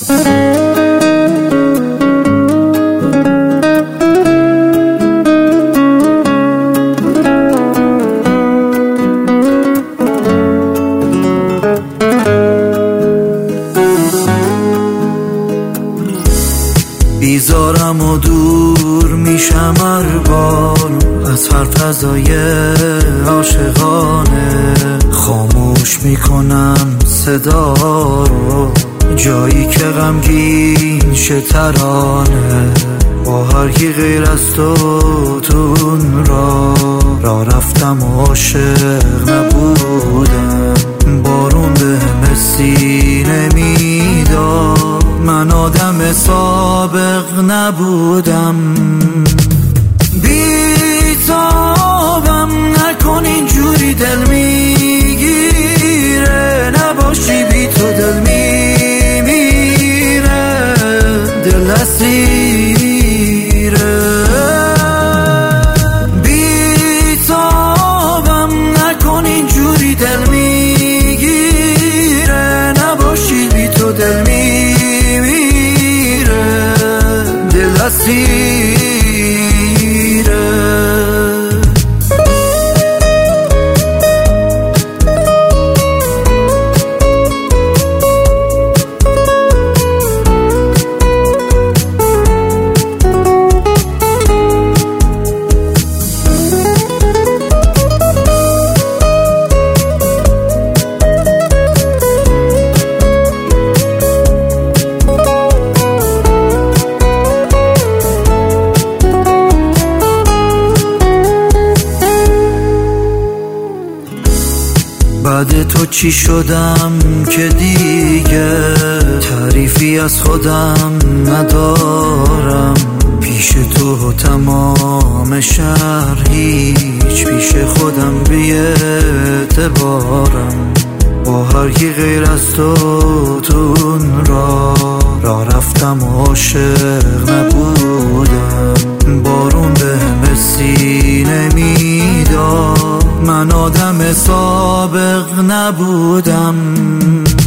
بیزارم و دور میشم هر بار از هر فضای عاشقانه، خاموش میکنم صدا رو جایی که غمگین شه ترانه. با هر کی غیر از تو اون را رفتم و عاشق نبودم. بارون بهم سینه میداد، من آدم سابق نبودم. بیتابم نکن اینجوری، دل میگیره نباشی بی تو دل میمیره، دل اسیره. بیتابم نکن اینجوری، دل میگیره نباشی بی تو دل میمیره، دل اسیره. بعد تو چی شدم که دیگه تعریفی از خودم ندارم. پیش تو تمام شهر هیچ، پیش خودم بی اعتبارم. با هر کی غیر از تو اون را رفتم و عاشق نبودم. بارون بهم سینه میداد، من آدم سابق نبودم.